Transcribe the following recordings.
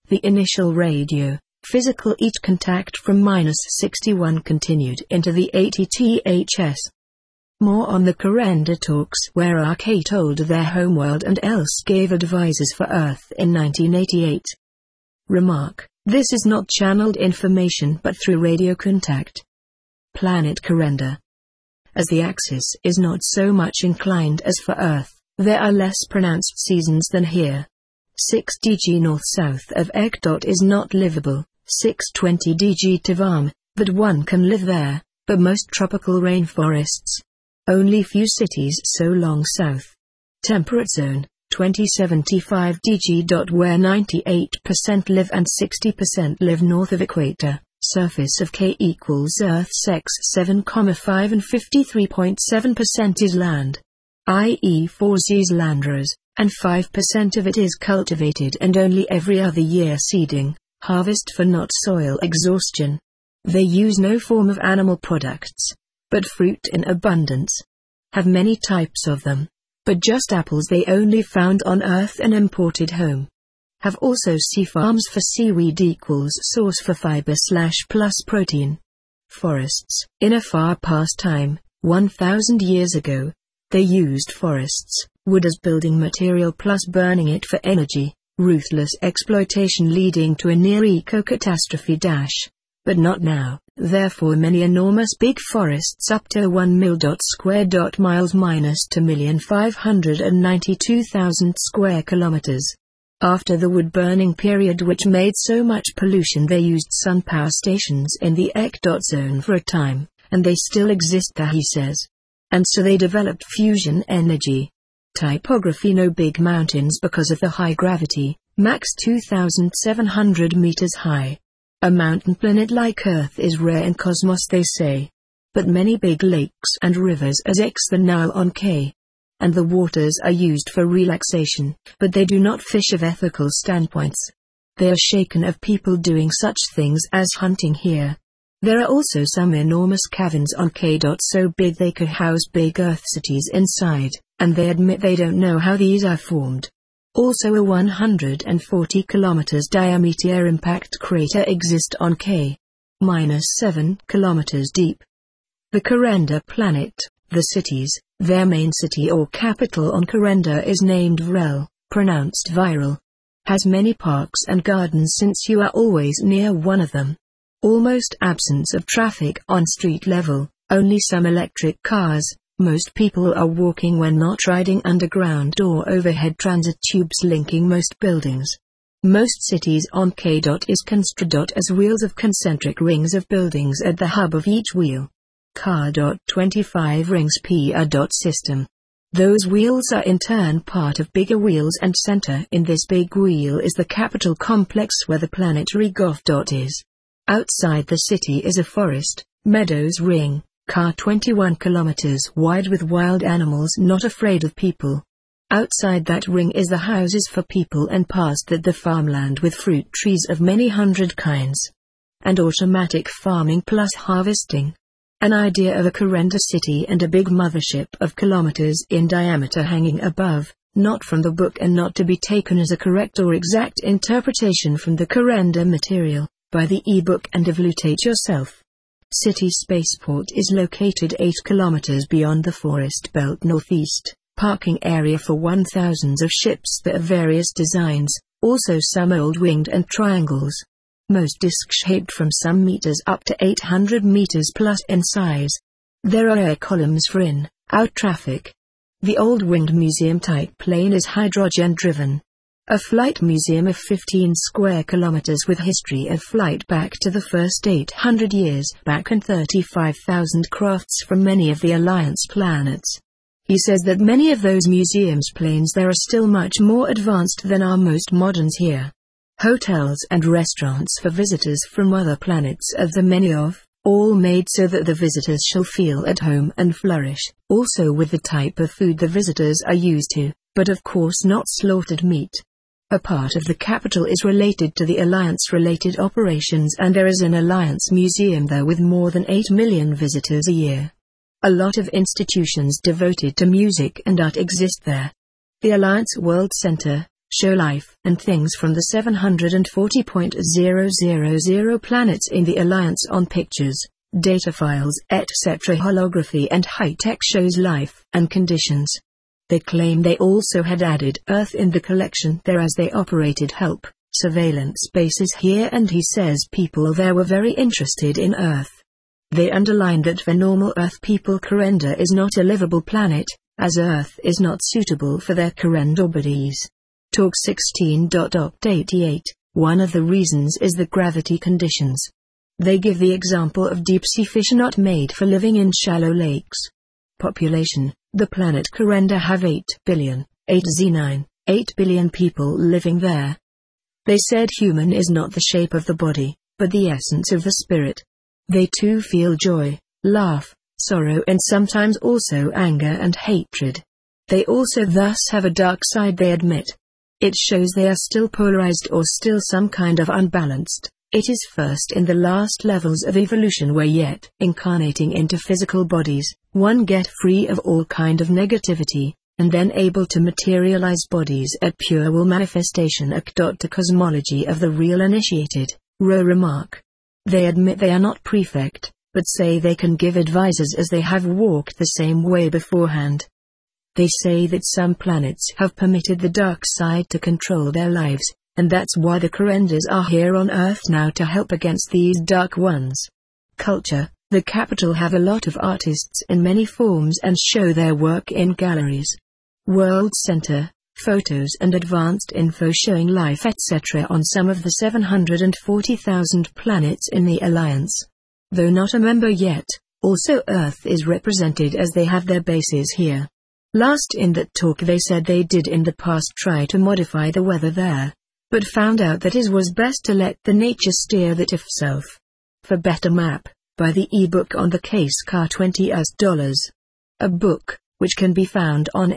The initial radio, physical each contact from -61 continued into the 80 THS. More on the Currenda talks where Arcade told their homeworld and else gave advices for Earth in 1988. Remark: this is not channeled information but through radio contact. Planet Currenda. As the axis is not so much inclined as for Earth, there are less pronounced seasons than here. 6 dg north-south of Ekdot is not livable, 620 dg Tivam, but one can live there, but most tropical rainforests. Only few cities so long south. Temperate zone, 2075 dg. Where 98% live and 60% live north of equator. Surface of K equals Earth's x 7,5 and 53.7% is land, i.e. 4 Z's landras, and 5% of it is cultivated and only every other year seeding, harvest for not soil exhaustion. They use no form of animal products, but fruit in abundance. Have many types of them, but just apples they only found on Earth and imported home. Have also sea farms for seaweed equals source for fiber / plus protein. Forests. In a far past time, 1,000 years ago, they used forests, wood as building material plus burning it for energy, ruthless exploitation leading to a near eco-catastrophe. But not now, therefore many enormous big forests up to 1 mil.square miles -2,592,000 square kilometers. After the wood-burning period which made so much pollution, they used sun power stations in the Ekdot zone for a time, and they still exist there, he says. And so they developed fusion energy. Typography: no big mountains because of the high gravity, max 2,700 meters high. A mountain planet like Earth is rare in cosmos, they say. But many big lakes and rivers as X the Nile on K. And the waters are used for relaxation, but they do not fish of ethical standpoints. They are shaken of people doing such things as hunting here. There are also some enormous caverns on K. So big they could house big Earth cities inside, and they admit they don't know how these are formed. Also a 140 kilometers diameter impact crater exists on K. -7 kilometers deep. The Currenda planet, the cities. Their main city or capital on Currenda is named Vrel, pronounced viral. Has many parks and gardens since you are always near one of them. Almost absence of traffic on street level, only some electric cars. Most people are walking when not riding underground or overhead transit tubes linking most buildings. Most cities on K. is constructed as wheels of concentric rings of buildings at the hub of each wheel. Car. 25 rings per system. Those wheels are in turn part of bigger wheels, and center in this big wheel is the capital complex where the planetary Goth. Is. Outside the city is a forest, meadows ring, car 21 kilometers wide with wild animals not afraid of people. Outside that ring is the houses for people, and past that the farmland with fruit trees of many hundred kinds. And automatic farming plus harvesting. An idea of a Currenda city and a big mothership of kilometers in diameter hanging above, not from the book and not to be taken as a correct or exact interpretation from the Currenda material. Buy the e-book and evaluate yourself. City spaceport is located 8 kilometers beyond the forest belt northeast, parking area for 1,000 of ships that are various designs, also some old winged and triangles. Most disc-shaped from some meters up to 800 meters plus in size. There are air columns for in-out traffic. The old winged museum-type plane is hydrogen-driven. A flight museum of 15 square kilometers with history of flight back to the first 800 years back and 35,000 crafts from many of the Alliance planets. He says that many of those museums' planes there are still much more advanced than our most moderns here. Hotels and restaurants for visitors from other planets of the many of, all made so that the visitors shall feel at home and flourish, also with the type of food the visitors are used to, but of course not slaughtered meat. A part of the capital is related to the Alliance-related operations, and there is an Alliance museum there with more than 8 million visitors a year. A lot of institutions devoted to music and art exist there. The Alliance World Center, show life and things from the 740.000 planets in the Alliance on pictures, data files, etc. Holography and high-tech shows life and conditions. They claim they also had added Earth in the collection there as they operated help surveillance bases here, and he says people there were very interested in Earth. They underline that for normal Earth people Karenda is not a livable planet, as Earth is not suitable for their Karendor bodies. Talk 16.88. One of the reasons is the gravity conditions. They give the example of deep-sea fish not made for living in shallow lakes. Population. The planet Karenda have 8 billion people living there. They said human is not the shape of the body, but the essence of the spirit. They too feel joy, laugh, sorrow and sometimes also anger and hatred. They also thus have a dark side they admit. It shows they are still polarized or still some kind of unbalanced. It is first in the last levels of evolution where yet incarnating into physical bodies, one get free of all kind of negativity, and then able to materialize bodies at pure will manifestation. The cosmology of the real initiated, Rowe remark. They admit they are not perfect, but say they can give advices as they have walked the same way beforehand. They say that some planets have permitted the dark side to control their lives, and that's why the Karendas are here on Earth now to help against these dark ones. Culture. The capital have a lot of artists in many forms and show their work in galleries. World Center, photos and advanced info showing life etc. on some of the 740,000 planets in the Alliance. Though not a member yet, also Earth is represented as they have their bases here. Last in that talk they said they did in the past try to modify the weather there, but found out that it was best to let the nature steer that if self. For better map, buy the ebook on the case car $20. A book, which can be found on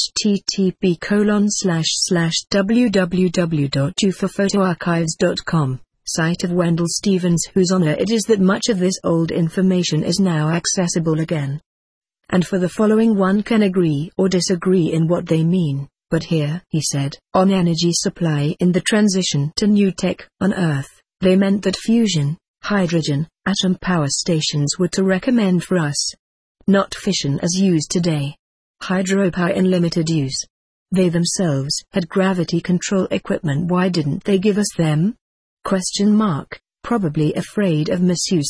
http://www.ufophotoarchives.com, site of Wendell Stevens, whose honor it is that much of this old information is now accessible again. And for the following one can agree or disagree in what they mean, but here, he said, on energy supply in the transition to new tech on Earth, they meant that fusion, hydrogen, atom power stations were to recommend for us. Not fission as used today. Hydropower in limited use. They themselves had gravity control equipment, why didn't they give us them? Probably afraid of misuse.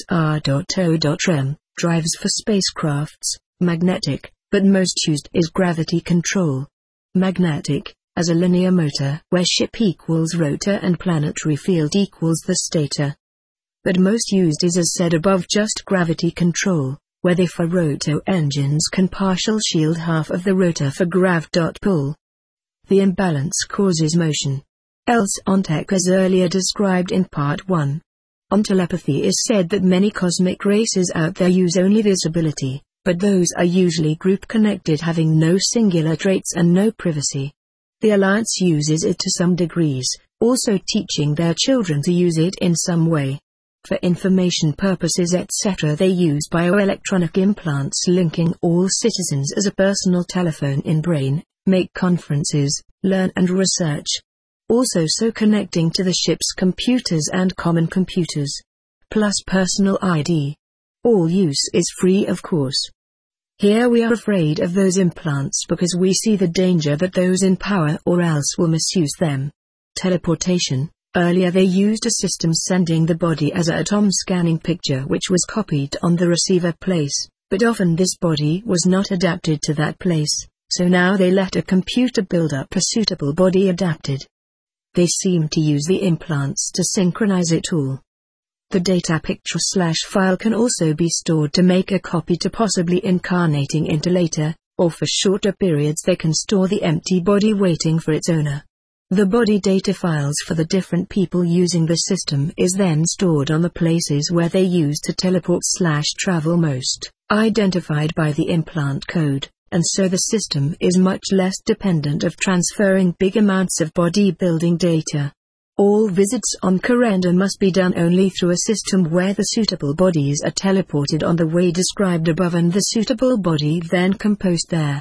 R.O.REM, drives for spacecrafts, magnetic, but most used is gravity control. Magnetic, as a linear motor where ship equals rotor and planetary field equals the stator. But most used is as said above just gravity control, where they for rotor engines can partial shield half of the rotor for grav.pull. The imbalance causes motion. Else on tech as earlier described in part 1. On telepathy is said that many cosmic races out there use only this ability, but those are usually group connected having no singular traits and no privacy. The Alliance uses it to some degrees, also teaching their children to use it in some way. For information purposes etc. they use bioelectronic implants linking all citizens as a personal telephone in brain, make conferences, learn and research. Also so connecting to the ship's computers and common computers. Plus personal ID. All use is free of course. Here we are afraid of those implants because we see the danger that those in power or else will misuse them. Teleportation. Earlier they used a system sending the body as a atom scanning picture which was copied on the receiver place, but often this body was not adapted to that place, so now they let a computer build up a suitable body adapted. They seem to use the implants to synchronize it all. The data picture/file can also be stored to make a copy to possibly incarnating into later, or for shorter periods they can store the empty body waiting for its owner. The body data files for the different people using the system is then stored on the places where they use to teleport/travel most, identified by the implant code, and so the system is much less dependent of transferring big amounts of bodybuilding data. All visits on Karenda must be done only through a system where the suitable bodies are teleported on the way described above and the suitable body then composed there.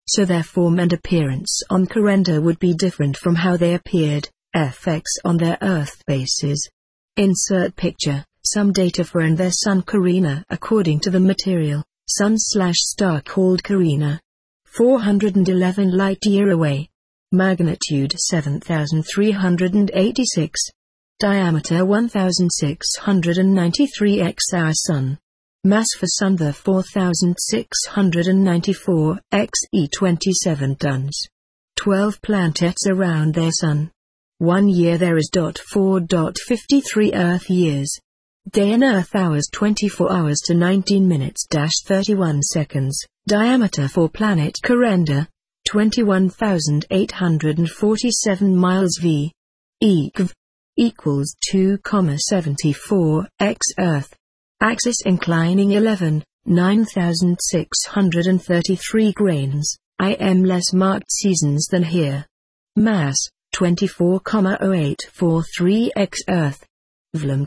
so their form and appearance on Carenda would be different from how they appeared, FX on their Earth bases. Insert picture, some data for and their sun Carina according to the material, sun/star called Carina. 411 light-year away. Magnitude 7386. Diameter 1693 x-hour Sun. Mass for Sun the 4694 xe 27 tons. 12 planets around their Sun. 1 year there is 4.53 Earth years. Day in Earth hours 24 hours to 19 minutes 31 seconds. Diameter for planet Carenda, 21,847 miles v. eq. Equals 2,74 x Earth. Axis inclining 11, 9,633 grains, im less marked seasons than here. Mass, 24,0843 x Earth. Volume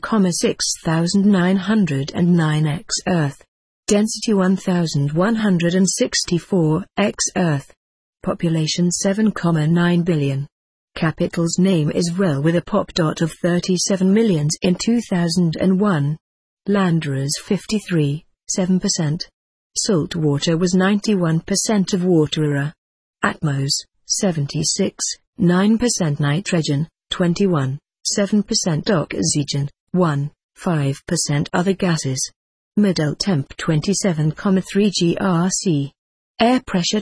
20,6909 x Earth. Density 1164 x Earth. Population 7,9 billion. Capital's name is Vrel with a pop dot of 37 millions in 2001. Landra's 53.7%. Salt water was 91% of water era. Atmos, 76.9% nitrogen, 21.7% oxygen, 1.5% other gases. Middle temp 27,3 grc. Air pressure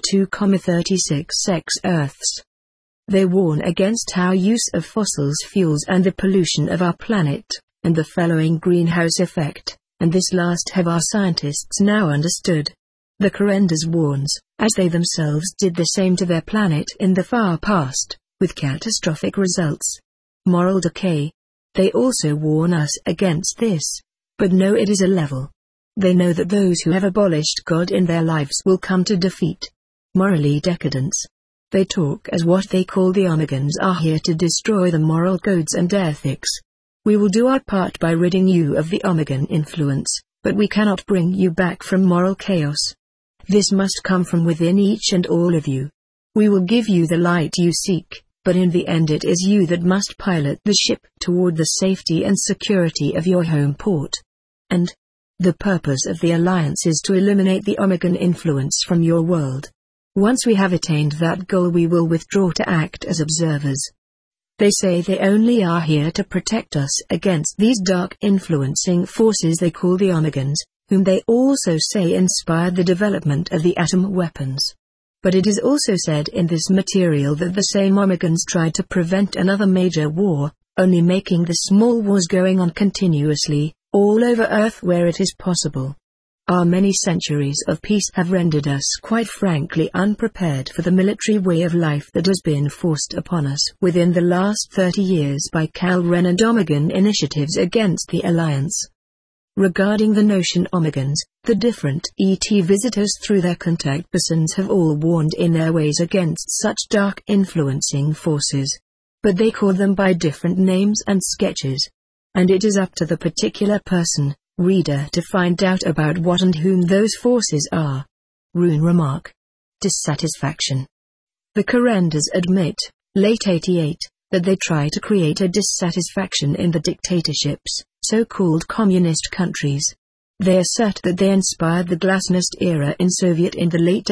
2,36 x Earths. They warn against our use of fossils fuels and the pollution of our planet, and the following greenhouse effect, and this last have our scientists now understood. The Carendas warns, as they themselves did the same to their planet in the far past, with catastrophic results. Moral decay. They also warn us against this, but know it is a level. They know that those who have abolished God in their lives will come to defeat. Morally decadence. They talk as what they call the Omegans are here to destroy the moral codes and ethics. We will do our part by ridding you of the Omegan influence, but we cannot bring you back from moral chaos. This must come from within each and all of you. We will give you the light you seek, but in the end it is you that must pilot the ship toward the safety and security of your home port. And the purpose of the Alliance is to eliminate the Omegan influence from your world. Once we have attained that goal we will withdraw to act as observers. They say they only are here to protect us against these dark influencing forces they call the Omegans, whom they also say inspired the development of the atom weapons. But it is also said in this material that the same Omegans tried to prevent another major war, only making the small wars going on continuously, all over Earth where it is possible. Our many centuries of peace have rendered us quite frankly unprepared for the military way of life that has been forced upon us within the last 30 years by Calren and Omegan initiatives against the Alliance. Regarding the notion Omegans, the different ET visitors through their contact persons have all warned in their ways against such dark influencing forces. But they call them by different names and sketches. And it is up to the particular person, reader, to find out about what and whom those forces are. Rune remark. Dissatisfaction. The Carendas admit, late 88, that they try to create a dissatisfaction in the dictatorships, so-called communist countries. They assert that they inspired the Glasnost era in Soviet in the late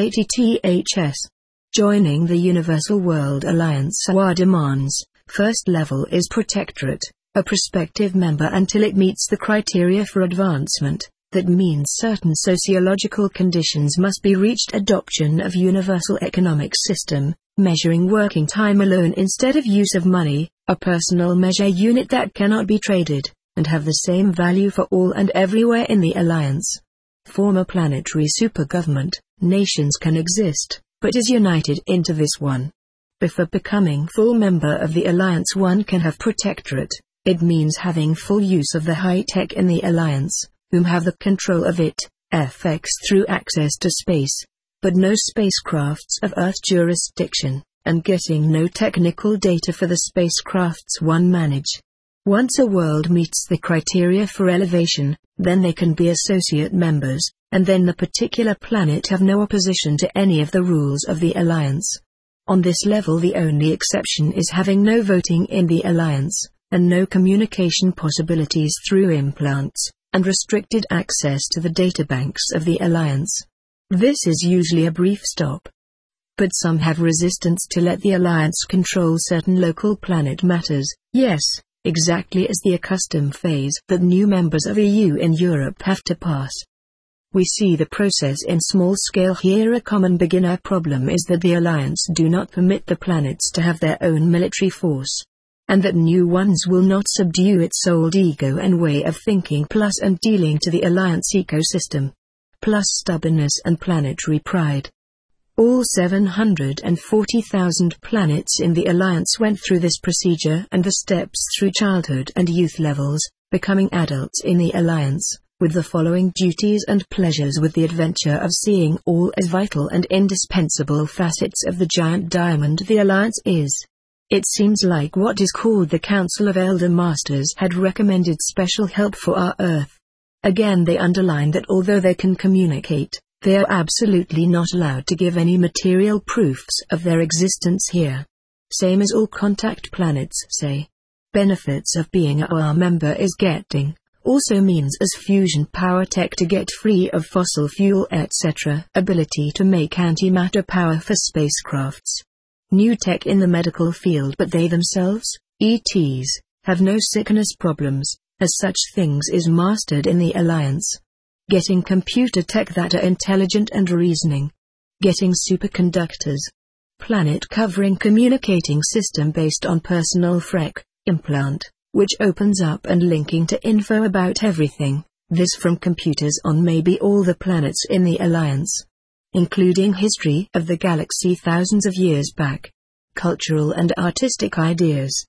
80s. Joining the Universal World Alliance, our demands, first level is protectorate, a prospective member until it meets the criteria for advancement. That means certain sociological conditions must be reached. Adoption of universal economic system, measuring working time alone instead of use of money, a personal measure unit that cannot be traded, and have the same value for all and everywhere in the Alliance. Form a planetary supergovernment. Nations can exist, but is united into this one. Before becoming full member of the Alliance one can have protectorate. It means having full use of the high-tech in the Alliance, whom have the control of it, FX through access to space, but no spacecrafts of Earth jurisdiction, and getting no technical data for the spacecrafts one manage. Once a world meets the criteria for elevation, then they can be associate members, and then the particular planet have no opposition to any of the rules of the Alliance. On this level, the only exception is having no voting in the Alliance, and no communication possibilities through implants, and restricted access to the databanks of the Alliance. This is usually a brief stop. But some have resistance to let the Alliance control certain local planet matters, yes, exactly as the accustomed phase that new members of EU in Europe have to pass. We see the process in small scale here. A common beginner problem is that the Alliance do not permit the planets to have their own military force, and that new ones will not subdue its old ego and way of thinking plus and dealing to the Alliance ecosystem, plus stubbornness and planetary pride. All 740,000 planets in the Alliance went through this procedure and the steps through childhood and youth levels, becoming adults in the Alliance, with the following duties and pleasures, with the adventure of seeing all as vital and indispensable facets of the giant diamond the Alliance is. It seems like what is called the Council of Elder Masters had recommended special help for our Earth. Again, they underline that although they can communicate, they are absolutely not allowed to give any material proofs of their existence here. Same as all contact planets say. Benefits of being a member is getting, also means as fusion power tech to get free of fossil fuel etc. Ability to make antimatter power for spacecrafts. New tech in the medical field, but they themselves, ETs, have no sickness problems, as such things is mastered in the Alliance. Getting computer tech that are intelligent and reasoning. Getting superconductors. Planet covering communicating system based on personal FREC, implant, which opens up and linking to info about everything, this from computers on maybe all the planets in the Alliance. Including history of the galaxy thousands of years back. Cultural and artistic ideas.